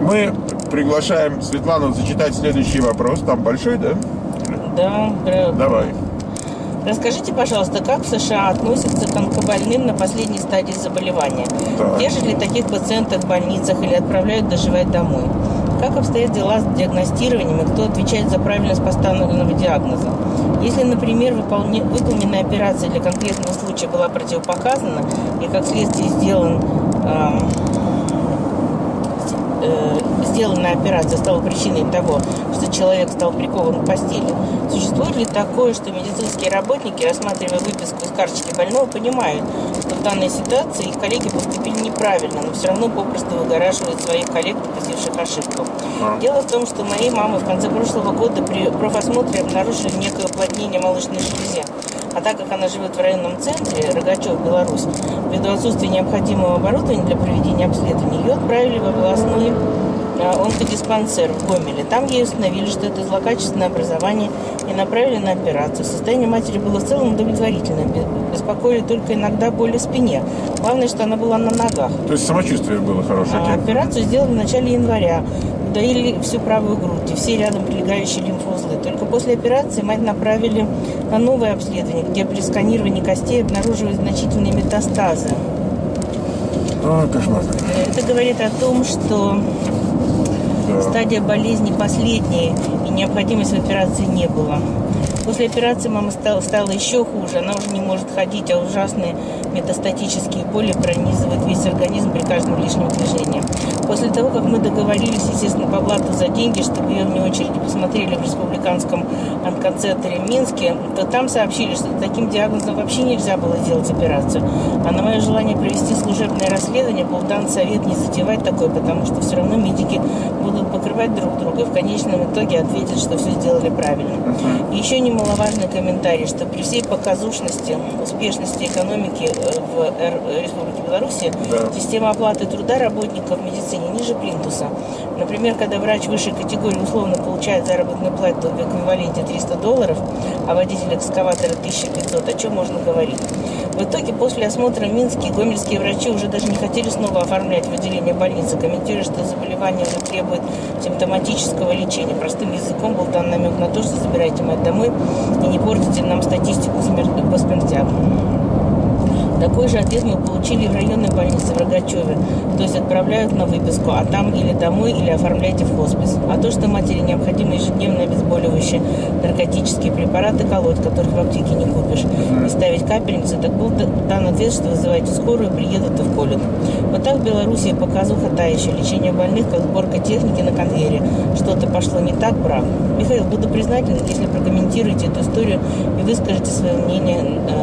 Мы приглашаем Светлану зачитать следующий вопрос. Там большой, да? Да. Давай. Расскажите, пожалуйста, как в США относятся к онкобольным на последней стадии заболевания? Так. Держат ли таких пациентов в больницах или отправляют доживать домой? Как обстоят дела с диагностированием и кто отвечает за правильность поставленного диагноза? Если, например, выполненная операция для конкретного случая была противопоказана и, как следствие, сделанная операция стала причиной того, что человек стал прикован к постели, существует ли такое, что медицинские работники, рассматривая выписку из карточки больного, понимают, что в данной ситуации их коллеги поступили неправильно, но все равно попросту выгораживают своих коллег, допустивших ошибку? Дело в том, что моей мамы в конце прошлого года при профосмотре обнаружили некое уплотнение молочной железы. А так как она живет в районном центре, Рогачев, Беларусь, ввиду отсутствия необходимого оборудования для проведения обследований, ее отправили в областной онкодиспансер в Гомеле. Там ей установили, что это злокачественное образование, и направили на операцию. Состояние матери было в целом удовлетворительное. Беспокоили только иногда боли в спине. Главное, что она была на ногах. То есть самочувствие было хорошее? Операцию сделали в начале января. Удалили всю правую грудь и все рядом прилегающие лимфоузлы. Только после операции мать направили на новое обследование, где при сканировании костей обнаруживают значительные метастазы. Кошмар. Это говорит о том, что стадия болезни последняя и необходимости в операции не было. После операции мама стала еще хуже. Она уже не может ходить, а ужасные метастатические боли пронизывают весь организм при каждом лишнем движении. После того, как мы договорились, естественно, по блату за деньги, чтобы ее вне очереди посмотрели в республиканском онкоцентре в Минске, то там сообщили, что таким диагнозом вообще нельзя было делать операцию. А на мое желание провести служебное расследование был дан совет не затевать такое, потому что все равно медики будут покрывать друг друга и в конечном итоге ответят, что все сделали правильно. И еще немаловажный комментарий, что при всей показушности, успешности экономики в Республике Беларусь, система оплаты труда работников в медицине ниже плинтуса. Например, когда врач высшей категории условно получает заработную плату в эквиваленте $300, а водитель экскаватора 1500, о чем можно говорить? В итоге, после осмотра в Минске, гомельские врачи уже даже не хотели снова оформлять в отделение больницы, комментируя, что заболевание уже требует симптоматического лечения. Простым языком был дан намек на то, что забирайте мать домой и не портите нам статистику по смертям. Такой же ответ мы получили в районной больнице в Рогачеве. То есть отправляют на выписку, а там или домой, или оформляйте в хоспис. А то, что матери необходимо ежедневно обезболивающие наркотические препараты колоть, которых в аптеке не купишь, и ставить капельницы, так был дан ответ, что вызывайте скорую, приедут и вколют. Вот так в Беларуси показуха та еще. Лечение больных, как сборка техники на конвейере. Что-то пошло не так, брак. Михаил, буду признателен, если прокомментируете эту историю и выскажете свое мнение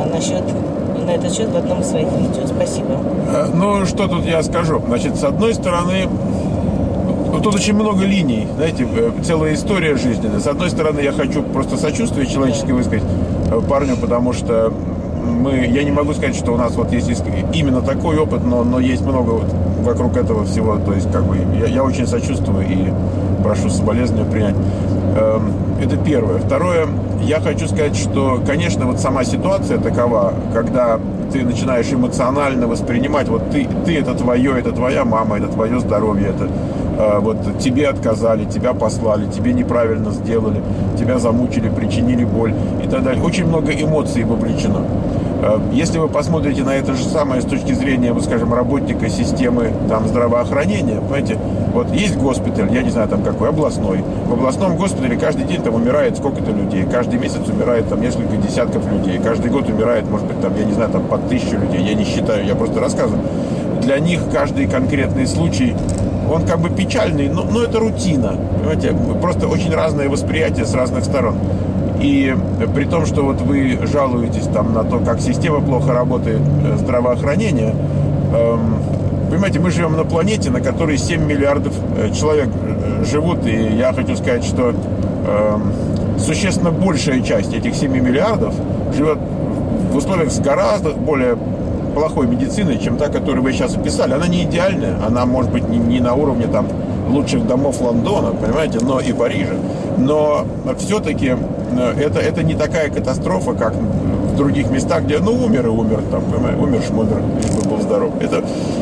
на этот счет в одном из своих видео. Спасибо. Ну, что тут я скажу? Значит, с одной стороны, тут очень много линий, знаете, целая история жизненная. С одной стороны, я хочу просто сочувствие человеческое высказать парню, потому что я не могу сказать, что у нас вот есть именно такой опыт, но есть много вот вокруг этого всего. То есть, как бы, я очень сочувствую и прошу соболезнования принять. Это первое. Второе, я хочу сказать, что, конечно, вот сама ситуация такова, когда ты начинаешь эмоционально воспринимать, вот ты это твое, это твоя мама, это твое здоровье, это вот тебе отказали, тебя послали, тебе неправильно сделали, тебя замучили, причинили боль и так далее. Очень много эмоций вовлечено. Если вы посмотрите на это же самое с точки зрения, вот, скажем, работника системы там, здравоохранения, понимаете, вот есть госпиталь, я не знаю, там какой, областной. В областном госпитале каждый день там умирает сколько-то людей, каждый месяц умирает там несколько десятков людей, каждый год умирает, может быть, там, я не знаю, там по 1000 людей, я не считаю, я просто рассказываю. Для них каждый конкретный случай, он как бы печальный, но это рутина, понимаете, просто очень разное восприятие с разных сторон. И при том, что вот вы жалуетесь там на то, как система плохо работает, здравоохранения, понимаете, мы живем на планете, на которой 7 миллиардов человек живут, и я хочу сказать, что существенно большая часть этих 7 миллиардов живет в условиях с гораздо более плохой медициной, чем та, которую вы сейчас описали. Она не идеальная, она может быть не на уровне там лучших домов Лондона, понимаете, но и Парижа. Но все-таки это не такая катастрофа, как в других местах, где, умер и умер, там, умер, шмумер, лишь бы был здоров.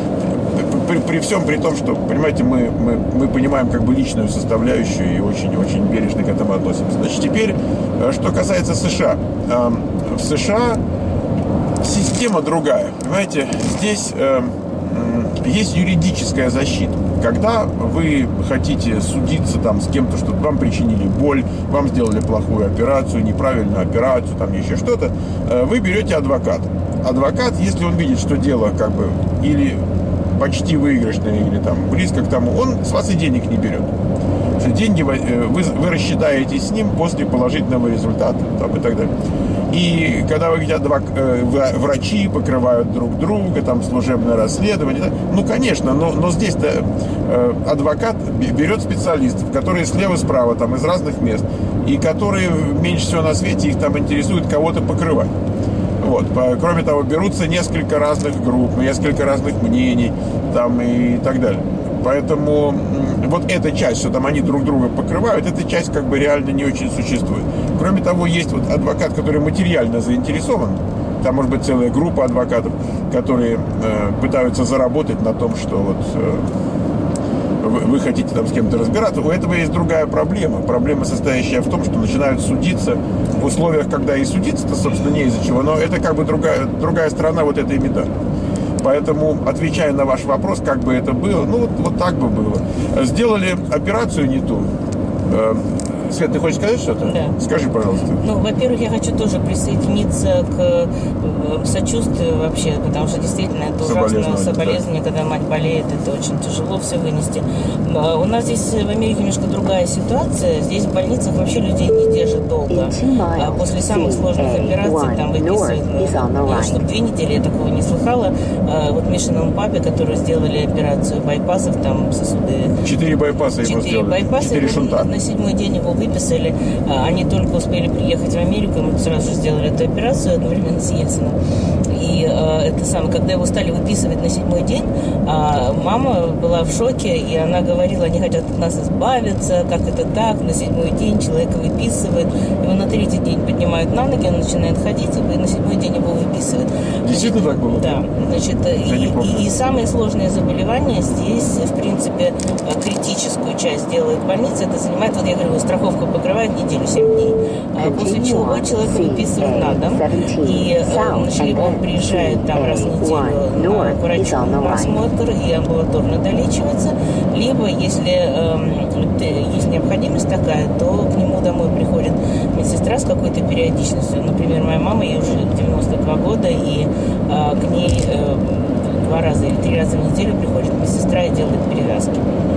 при всем при том, что, понимаете, мы понимаем как бы личную составляющую и очень-очень бережно к этому относимся. Значит, теперь, что касается США. В США система другая. Понимаете, здесь есть юридическая защита. Когда вы хотите судиться там с кем-то, что вам причинили боль, вам сделали плохую операцию, неправильную операцию, там еще что-то, вы берете адвоката. Адвокат, если он видит, что дело как бы или почти выигрышное, или там близко к тому, он с вас и денег не берет. Что деньги вы рассчитаетесь с ним после положительного результата там, и так далее. И когда вы видите, врачи покрывают друг друга, там служебное расследование, ну, конечно, но здесь-то адвокат берет специалистов, которые слева-справа, там, из разных мест, и которые меньше всего на свете их там интересует кого-то покрывать. Вот. Кроме того, берутся несколько разных групп, несколько разных мнений там, и так далее. Поэтому вот эта часть, что там они друг друга покрывают, эта часть как бы реально не очень существует. Кроме того, есть вот адвокат, который материально заинтересован. Там может быть целая группа адвокатов, которые пытаются заработать на том, что вот вы хотите там с кем-то разбираться. У этого есть другая проблема. Проблема, состоящая в том, что начинают судиться в условиях, когда и судиться-то, собственно, не из-за чего. Но это как бы другая сторона вот этой медали. Поэтому, отвечая на ваш вопрос, как бы это было, ну вот так бы было. Сделали операцию не ту. Свет, ты хочешь сказать что-то? Да. Скажи, пожалуйста. Ну, во-первых, я хочу тоже присоединиться к сочувствию вообще, потому что действительно это ужасно соболезнование, когда мать болеет, это очень тяжело все вынести. У нас здесь в Америке немножко другая ситуация. Здесь в больницах вообще людей не держат долго. После самых сложных операций там выписывают, чтобы 2 недели, я такого не слыхала. Вот Мишиному папе, который сделали операцию байпасов, там сосуды. 4 байпаса ему сделали. 4 байпаса. 4 шунта. На 7-й день его выписали. Они только успели приехать в Америку, мы сразу же сделали эту операцию одновременно с Ельцином. И это самое, когда его стали выписывать на 7-й день, мама была в шоке, и она говорила, они хотят от нас избавиться, как это так, на 7-й день человека выписывают, его на 3-й день поднимают на ноги, он начинает ходить, и на 7-й день его выписывают. Действительно так было? Да. Значит, и самые сложные заболевания здесь, в принципе, критическую часть делает больница, это занимает, вот я говорю, страховка покрывает неделю, 7 дней, после чего человека выписывают на дом, и либо он приезжает там раз в неделю к врачу на осмотр и амбулаторно долечивается, либо, если есть необходимость такая, то к нему домой приходит медсестра с какой-то периодичностью. Например, моя мама, ей уже 92 года, и к ней 2 раза или 3 раза в неделю приходит медсестра и делает перевязки.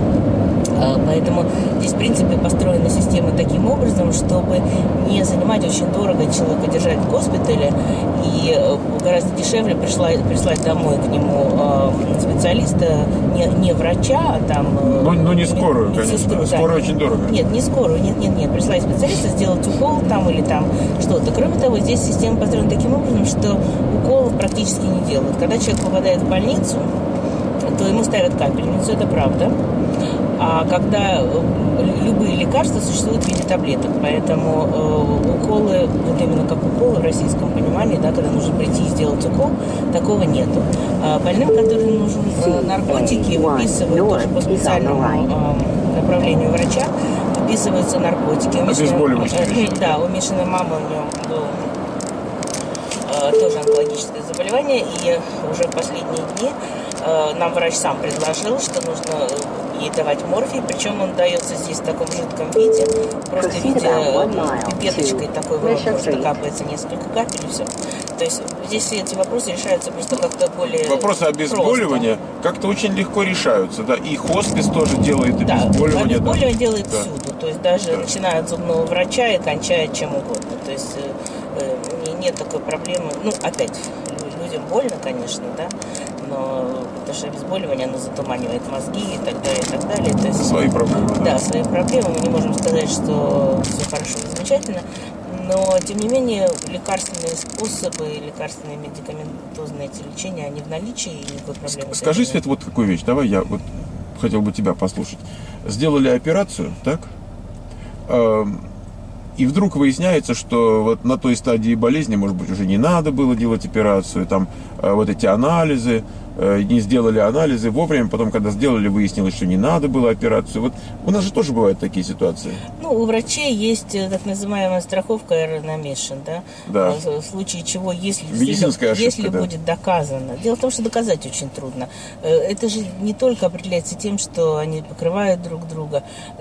Поэтому здесь, в принципе, построена система таким образом, чтобы не занимать очень дорого человека держать в госпитале, и гораздо дешевле прислать домой к нему специалиста, не врача, а там... Ну, не скорую, конечно. Скорую очень дорого. Нет, не скорую, нет. Прислать специалиста, сделать укол там или там что-то. Кроме того, здесь система построена таким образом, что уколов практически не делают. Когда человек попадает в больницу, то ему ставят капельницу, это правда. А когда любые лекарства существуют в виде таблеток, поэтому уколы, вот именно как уколы в российском понимании, да, когда нужно прийти и сделать укол, такого нету. Больным, которым нужны наркотики, выписывают тоже по специальному направлению врача, выписываются наркотики. Да, у Мишиной мамы, у нее было тоже онкологическое заболевание, и уже в последние дни нам врач сам предложил, что нужно ей давать морфий, причем он дается здесь в таком жидком виде, просто в виде пипеточкой такой, просто капается несколько капель и все. То есть здесь все эти вопросы решаются просто как-то более вопросы обезболивания как-то очень легко решаются, да, и хоспис тоже делает обезболивание. Да, обезболивание делает всюду, то есть даже начиная от зубного врача и кончая чем угодно, то есть нет такой проблемы, ну, опять, людям больно, конечно, да, но потому что обезболивание, оно затуманивает мозги и так далее, и так далее. То есть, свои проблемы. Да, свои проблемы. Мы не можем сказать, что все хорошо и замечательно, но, тем не менее, лекарственные способы, лекарственные медикаментозные эти лечения, они в наличии, и никакой проблемы. Скажи, Свет, вот какую вещь, давай я вот хотел бы тебя послушать. Сделали операцию, так? И вдруг выясняется, что вот на той стадии болезни, может быть, уже не надо было делать операцию, там вот эти анализы, не сделали анализы вовремя, потом, когда сделали, выяснилось, что не надо было операцию. Вот у нас же тоже бывают такие ситуации. Ну, у врачей есть так называемая страховка Error-Omission, да? Да. В случае чего, если ошибка, будет доказано. Дело в том, что доказать очень трудно. Это же не только определяется тем, что они покрывают друг друга.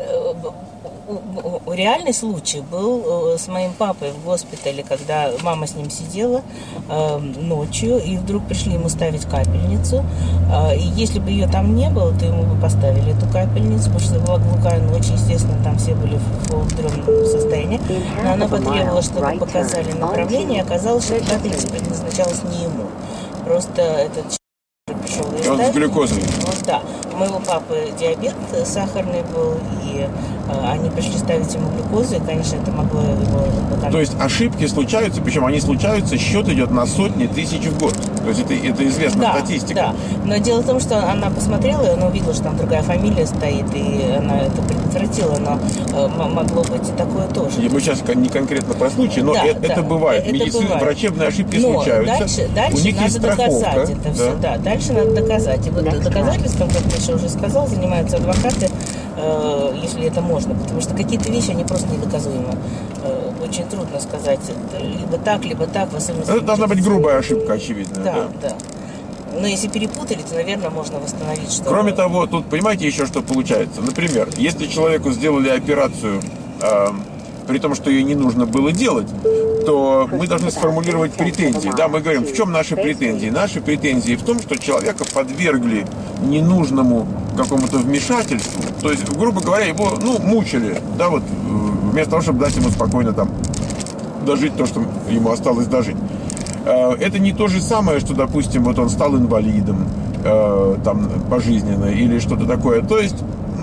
Реальный случай был с моим папой в госпитале, когда мама с ним сидела ночью, и вдруг пришли ему ставить капельницу. И если бы ее там не было, то ему бы поставили эту капельницу, потому что была глухая ночь, естественно, там все были в полудремном состоянии. Но она потребовала, чтобы показали направление, и оказалось, что капельница предназначалась не ему. Просто этот пришел и он с глюкозой. Да, у моего папы диабет сахарный был, и они пришли ставить ему глюкозу, и, конечно, это могло его... То есть ошибки случаются, причем они случаются, счет идет на сотни тысяч в год. То есть это известная статистика. Да, но дело в том, что она посмотрела, и она увидела, что там другая фамилия стоит, и она это предотвратила, но могло быть и такое тоже. И мы сейчас не конкретно про случай, но это бывает. Врачебные ошибки случаются. Дальше у них есть надо страховка. Доказать это все. Да, дальше надо доказать. И вот доказательством, как Миша уже сказал, занимаются адвокаты, если это можно, потому что какие-то вещи, они просто недоказуемы. Очень трудно сказать, либо так, в особенности... Это должна быть грубая ошибка, очевидно. Да. Но если перепутали, то, наверное, можно восстановить что-то. Кроме того, тут, понимаете, еще что получается? Например, если человеку сделали операцию, при том, что ее не нужно было делать, то мы должны сформулировать претензии. Да, мы говорим, в чем наши претензии? Наши претензии в том, что человека подвергли ненужному какому-то вмешательству. То есть, грубо говоря, его, мучили, да, вот, вместо того, чтобы дать ему спокойно там дожить то, что ему осталось дожить. Это не то же самое, что, допустим, вот он стал инвалидом, там, пожизненно или что-то такое. То есть,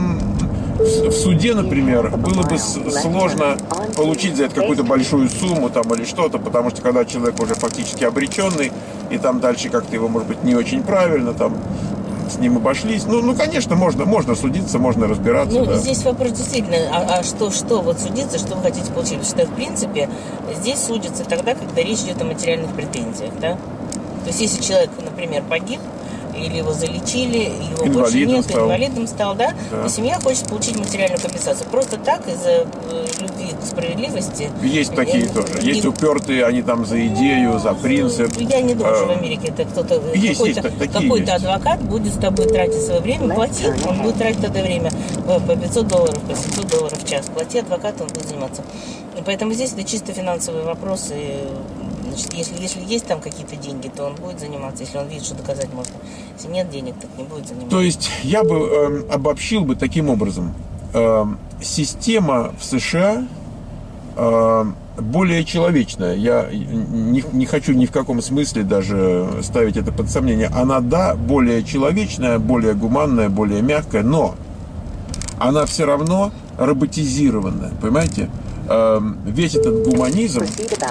в суде, например, было бы сложно получить за это какую-то большую сумму там, или что-то, потому что когда человек уже фактически обреченный, и там дальше как-то его, может быть, не очень правильно, там, с ним обошлись. Конечно, можно судиться, можно разбираться. Да. Здесь вопрос действительно, что вот судиться, что вы хотите получить? Потому что, в принципе, здесь судится тогда, когда речь идет о материальных претензиях, да? То есть, если человек, например, погиб, или его залечили, его больше нет, инвалидом стал, да? И семья хочет получить материальную компенсацию. Просто так, из-за любви к справедливости. Есть такие тоже. Есть упертые, они там за идею, за принцип. Я не думаю, что в Америке это кто-то, какой-то адвокат будет с тобой тратить свое время, плати, он будет тратить это время по $500, по $700 в час. Плати адвокату, он будет заниматься. И поэтому здесь это чисто финансовые вопросы. Значит, если есть там какие-то деньги, то он будет заниматься, если он видит, что доказать можно. Если нет денег, так не будет заниматься. То есть я бы обобщил бы таким образом. Система в США более человечная. Я не хочу ни в каком смысле даже ставить это под сомнение. Она, более человечная, более гуманная, более мягкая, но она все равно роботизированная. Понимаете? Весь этот гуманизм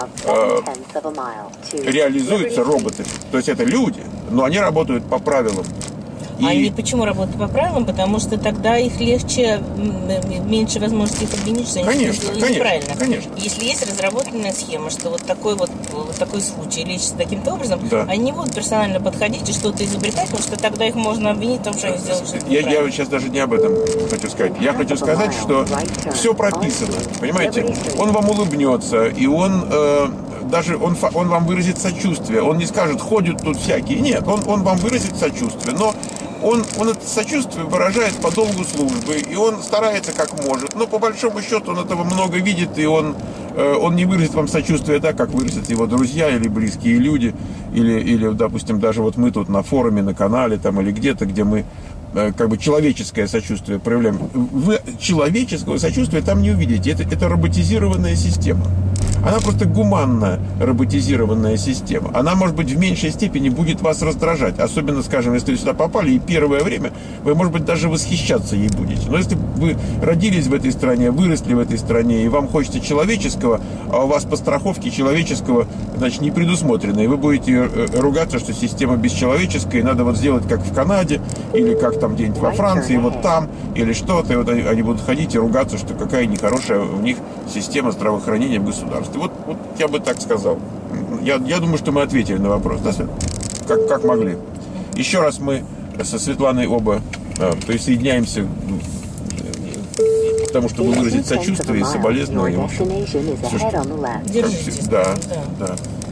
реализуется роботами. То есть это люди, но они работают по правилам. Они почему работают по правилам? Потому что тогда их легче, меньше возможности их обвинить, что они неправильно. Конечно. Если есть разработанная схема, что вот такой случай лечится таким-то образом, они не будут персонально подходить и что-то изобретать, потому что тогда их можно обвинить в том, что они сделали что-то неправильно. Я сейчас даже не об этом хочу сказать. Я хочу сказать, что все прописано. Понимаете? Он вам улыбнется, и он вам выразит сочувствие. Он не скажет, ходят тут всякие. Нет, он вам выразит сочувствие. Но он это сочувствие выражает по долгу службы, и он старается как может. Но по большому счету он этого много видит, и он не выразит вам сочувствие так, как выразят его друзья или близкие люди, или, допустим, даже вот мы тут на форуме, на канале там, или где-то, где мы как бы человеческое сочувствие проявляем. Вы человеческого сочувствия там не увидите. Это роботизированная система. Она просто гуманная роботизированная система. Она, может быть, в меньшей степени будет вас раздражать. Особенно, скажем, если вы сюда попали, и первое время вы, может быть, даже восхищаться ей будете. Но если вы родились в этой стране, выросли в этой стране, и вам хочется человеческого, а у вас по страховке человеческого, значит, не предусмотрено, и вы будете ругаться, что система бесчеловеческая, и надо вот сделать, как в Канаде, или как там где-нибудь во Франции, вот там, или что-то, и вот они будут ходить и ругаться, что какая нехорошая у них система здравоохранения в государстве. Вот я бы так сказал. Я думаю, что мы ответили на вопрос, да, Свет? Как могли. Еще раз мы со Светланой оба присоединяемся к тому, чтобы выразить сочувствие и соболезнования. Держитесь. Да, да.